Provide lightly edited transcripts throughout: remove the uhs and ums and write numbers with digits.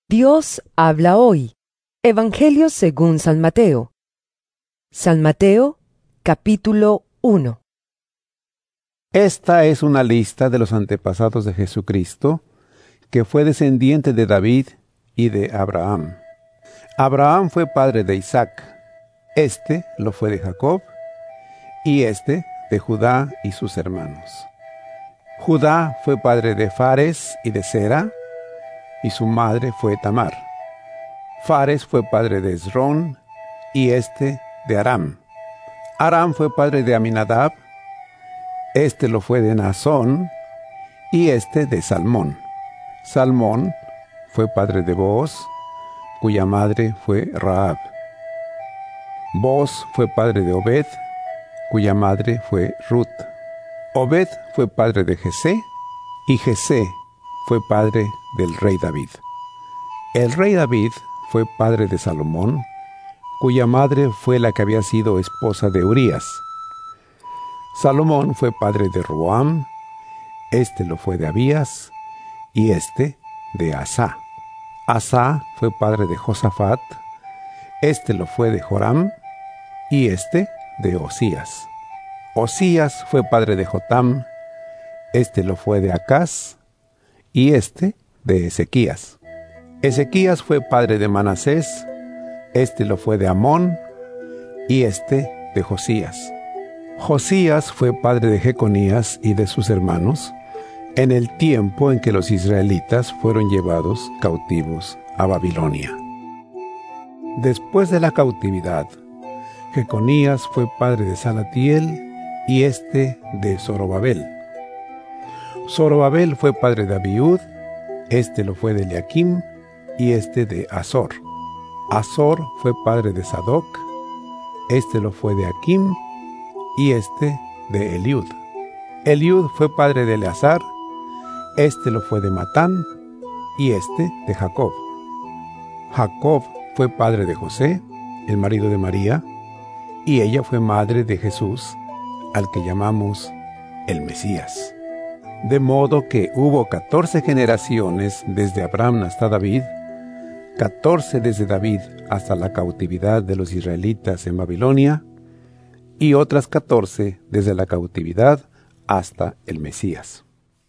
Dios habla hoy. Evangelio según San Mateo. San Mateo, capítulo 1. Esta es una lista de los antepasados de Jesucristo, que fue descendiente de David y de Abraham. Abraham fue padre de Isaac, este lo fue de Jacob, y este de Judá y sus hermanos. Judá fue padre de Fares y de Zera, y su madre fue Tamar. Fares fue padre de Esrón, y este de Aram. Aram fue padre de Aminadab, este lo fue de Naasón, y este de Salmón. Salmón fue padre de Booz, cuya madre fue Rahab. Booz fue padre de Obed, cuya madre fue Ruth. Obed fue padre de Jesé, y Jesé fue padre del rey David. El rey David fue padre de Salomón, cuya madre fue la que había sido esposa de Urías. Salomón fue padre de Roboam, este lo fue de Abías, y este de Asá. Asá fue padre de Josafat, este lo fue de Joram, y este de Osías. Osías fue padre de Jotam, este lo fue de Acaz, y este de Ezequías. Ezequías fue padre de Manasés, este lo fue de Amón, y este de Josías. Josías fue padre de Jeconías y de sus hermanos, en el tiempo en que los israelitas fueron llevados cautivos a Babilonia. Después de la cautividad, Jeconías fue padre de Salatiel, y este de Zorobabel. Zorobabel fue padre de Abiud, este lo fue de Eliakim, y este de Azor. Azor fue padre de Sadoc, este lo fue de Akim, y este de Eliud. Eliud fue padre de Eleazar, este lo fue de Matán, y este de Jacob. Jacob fue padre de José, el marido de María, y ella fue madre de Jesús, al que llamamos el Mesías. De modo que hubo 14 generaciones desde Abraham hasta David, 14 desde David hasta la cautividad de los israelitas en Babilonia, y otras 14 desde la cautividad hasta el Mesías.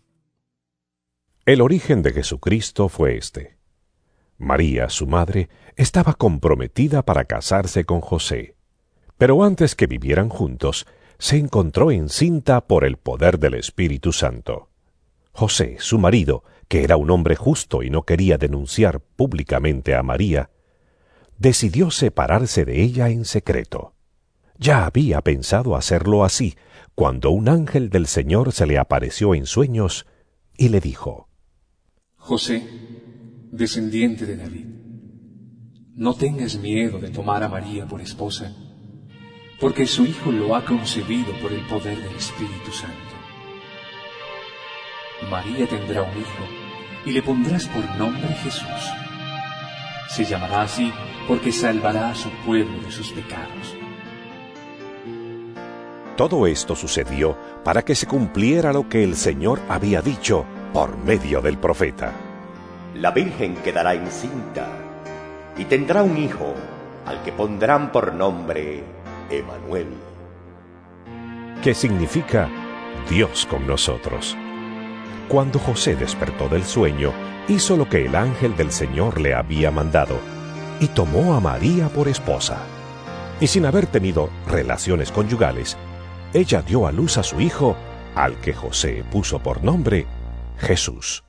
El origen de Jesucristo fue este. María, su madre, estaba comprometida para casarse con José, pero antes que vivieran juntos, se encontró encinta por el poder del Espíritu Santo. José, su marido, que era un hombre justo y no quería denunciar públicamente a María, decidió separarse de ella en secreto. Ya había pensado hacerlo así, cuando un ángel del Señor se le apareció en sueños y le dijo: José, descendiente de David, no tengas miedo de tomar a María por esposa, porque su hijo lo ha concebido por el poder del Espíritu Santo. María tendrá un hijo, y le pondrás por nombre Jesús. Se llamará así porque salvará a su pueblo de sus pecados. Todo esto sucedió para que se cumpliera lo que el Señor había dicho por medio del profeta. La Virgen quedará encinta y tendrá un hijo, al que pondrán por nombre Emanuel, que significa Dios con nosotros. Cuando José despertó del sueño, hizo lo que el ángel del Señor le había mandado, y tomó a María por esposa. Y sin haber tenido relaciones conyugales, ella dio a luz a su hijo, al que José puso por nombre Jesús.